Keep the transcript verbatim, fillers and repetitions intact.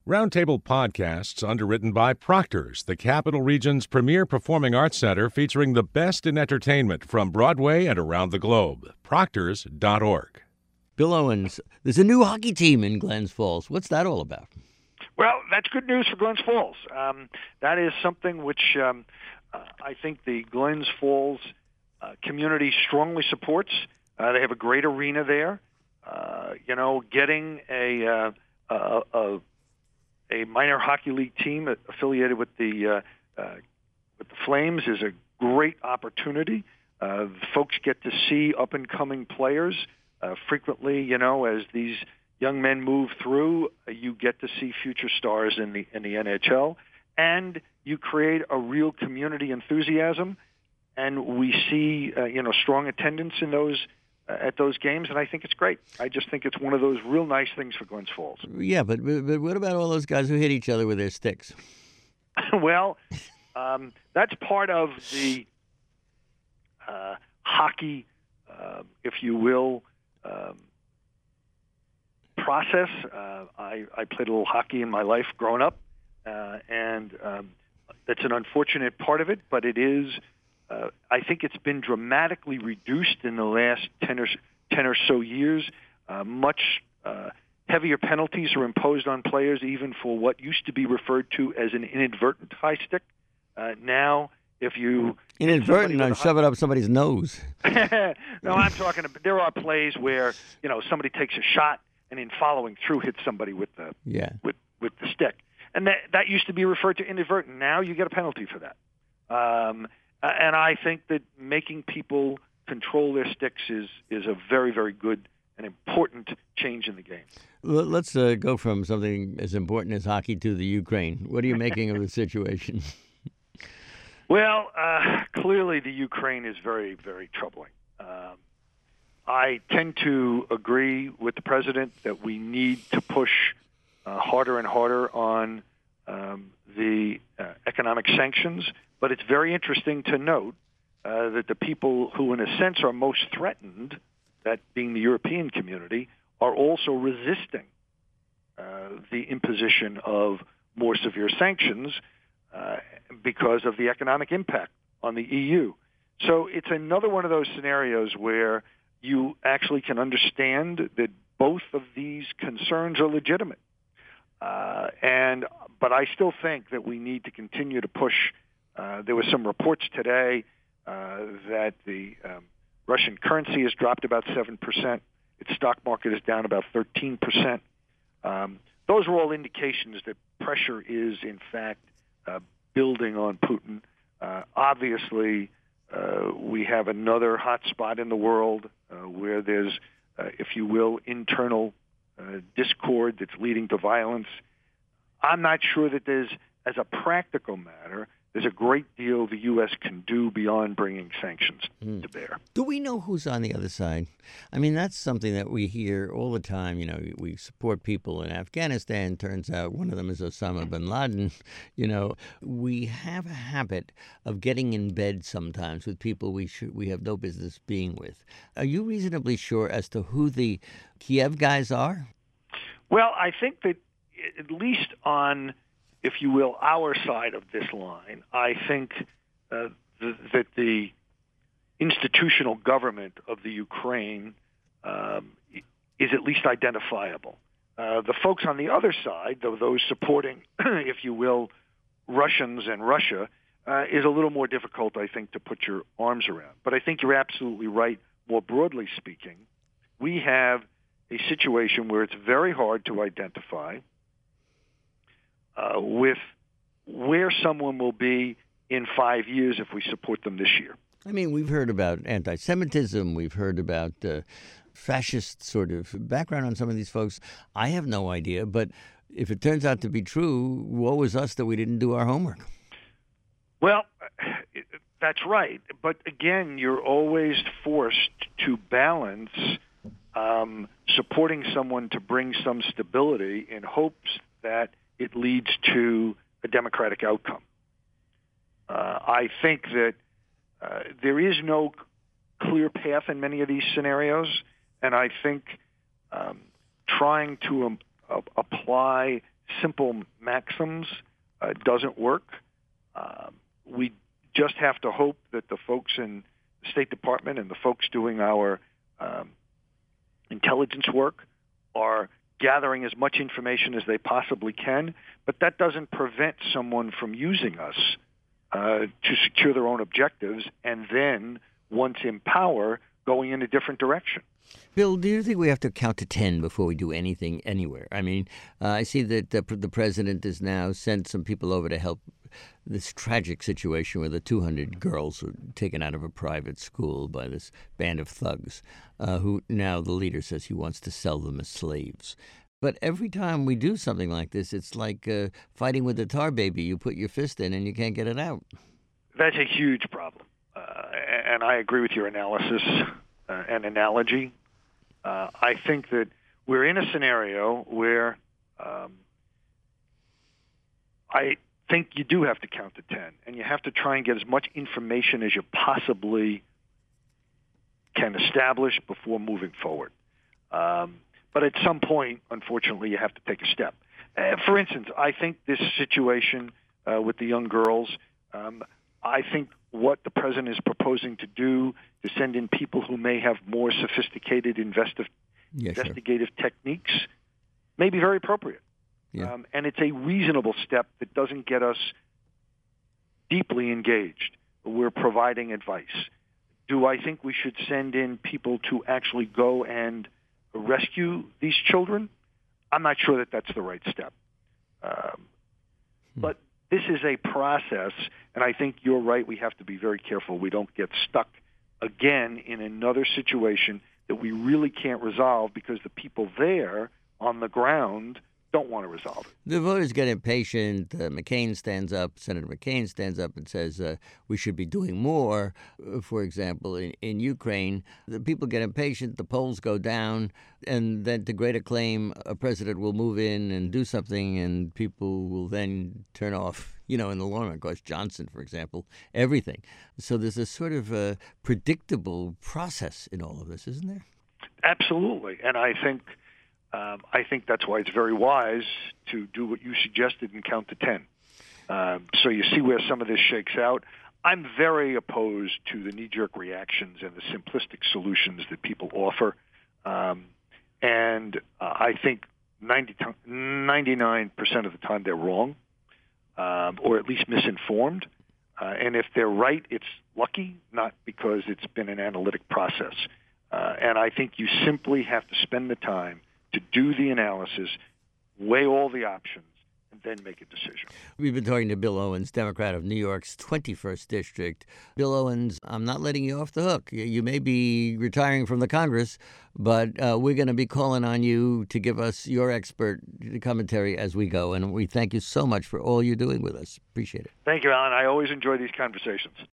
Roundtable Podcasts, underwritten by Proctor's, the Capital Region's premier performing arts center featuring the best in entertainment from Broadway and around the globe. Proctors dot org. Bill Owens, there's a new hockey team in Glens Falls. What's that all about? Well, that's good news for Glens Falls. Um, that is something which um, uh, I think the Glens Falls uh, community strongly supports. Uh, they have a great arena there. Uh, you know, getting a, uh, a, a a minor hockey league team affiliated with the uh, uh, with the Flames is a great opportunity. Uh, folks get to see up and coming players uh, frequently. You know, as these young men move through, uh, you get to see future stars in the in the N H L, and you create a real community enthusiasm. And we see uh, you know strong attendance in those. At those games, and I think it's great. I just think it's one of those real nice things for Glens Falls. Yeah, but, but what about all those guys who hit each other with their sticks? Well, um, that's part of the uh, hockey, uh, if you will, um, process. Uh, I, I played a little hockey in my life growing up, uh, and um, that's an unfortunate part of it, but it is Uh, I think it's been dramatically reduced in the last ten or, ten or so years. Uh, much uh, heavier penalties are imposed on players even for what used to be referred to as an inadvertent high stick. Uh, now, if you... Inadvertent, I shove it up somebody's nose. No, I'm talking about... There are plays where, you know, somebody takes a shot and in following through hits somebody with the, yeah. with, with the stick. And that, that used to be referred to inadvertent. Now you get a penalty for that. Um Uh, and I think that making people control their sticks is, is a very, very good and important change in the game. Let's uh, go from something as important as hockey to the Ukraine. What are you making of the situation? Well, uh, clearly the Ukraine is very, very troubling. Um, I tend to agree with the president that we need to push uh, harder and harder on um, the uh, economic sanctions. But it's very interesting to note uh, that the people who, in a sense, are most threatened, that being the European community, are also resisting uh, the imposition of more severe sanctions uh, because of the economic impact on the E U. So it's another one of those scenarios where you actually can understand that both of these concerns are legitimate. Uh, and but I still think that we need to continue to push. Uh, there were some reports today uh, that the um, Russian currency has dropped about seven percent. Its stock market is down about thirteen percent. Um, those are all indications that pressure is, in fact, uh, building on Putin. Uh, obviously, uh, we have another hot spot in the world uh, where there's, uh, if you will, internal uh, discord that's leading to violence. I'm not sure that there's, as a practical matter, there's a great deal the U S can do beyond bringing sanctions mm. to bear. Do we know who's on the other side? I mean, that's something that we hear all the time. You know, we support people in Afghanistan. Turns out one of them is Osama bin Laden. You know, we have a habit of getting in bed sometimes with people we should, we have no business being with. Are you reasonably sure as to who the Kiev guys are? Well, I think that at least on, if you will, our side of this line, I think uh, th- that the institutional government of the Ukraine um, is at least identifiable. Uh, the folks on the other side, though those supporting, if you will, Russians and Russia, uh, is a little more difficult, I think, to put your arms around. But I think you're absolutely right, more broadly speaking. We have a situation where it's very hard to identify Uh, with where someone will be in five years if we support them this year. I mean, we've heard about anti-Semitism. We've heard about uh, fascist sort of background on some of these folks. I have no idea, but if it turns out to be true, woe is us that we didn't do our homework. Well, that's right. But again, you're always forced to balance um, supporting someone to bring some stability in hopes that it leads to a democratic outcome. Uh, I think that uh, there is no clear path in many of these scenarios, and I think um, trying to um, uh, apply simple maxims uh, doesn't work. Um, we just have to hope that the folks in the State Department and the folks doing our um, intelligence work are gathering as much information as they possibly can, but that doesn't prevent someone from using us uh, to secure their own objectives and then, once in power, going in a different direction. Bill, do you think we have to count to ten before we do anything anywhere? I mean, uh, I see that the, the president has now sent some people over to help this tragic situation where the two hundred girls were taken out of a private school by this band of thugs, uh, who now the leader says he wants to sell them as slaves. But every time we do something like this, it's like uh, fighting with a tar baby. You put your fist in and you can't get it out. That's a huge problem. Uh, and I agree with your analysis uh, and analogy. Uh, I think that we're in a scenario where um, I think you do have to count to ten, and you have to try and get as much information as you possibly can establish before moving forward. Um, but at some point, unfortunately, you have to take a step. Uh, for instance, I think this situation uh, with the young girls, um, I think what the president is proposing to do to send in people who may have more sophisticated investi- yeah, investigative sure. techniques may be very appropriate. Yeah. Um, and it's a reasonable step that doesn't get us deeply engaged. We're providing advice. Do I think we should send in people to actually go and rescue these children? I'm not sure that that's the right step. Um, hmm. But this is a process, and I think you're right. We have to be very careful we don't get stuck again in another situation that we really can't resolve because the people there on the ground don't want to resolve it. The voters get impatient. Uh, McCain stands up, Senator McCain stands up and says uh, we should be doing more. Uh, for example, in, in Ukraine, the people get impatient, the polls go down, and then to great acclaim, a president will move in and do something, and people will then turn off, you know, in the long run, of course, Johnson, for example, everything. So there's a sort of a predictable process in all of this, isn't there? Absolutely. And I think Um, I think that's why it's very wise to do what you suggested and count to ten. Um, so you see where some of this shakes out. I'm very opposed to the knee-jerk reactions and the simplistic solutions that people offer. Um, and uh, I think ninety, ninety-nine percent of the time they're wrong, um, or at least misinformed. Uh, and if they're right, it's lucky, not because it's been an analytic process. Uh, and I think you simply have to spend the time to do the analysis, weigh all the options, and then make a decision. We've been talking to Bill Owens, Democrat of New York's twenty-first District. Bill Owens, I'm not letting you off the hook. You may be retiring from the Congress, but uh, we're going to be calling on you to give us your expert commentary as we go. And we thank you so much for all you're doing with us. Appreciate it. Thank you, Alan. I always enjoy these conversations.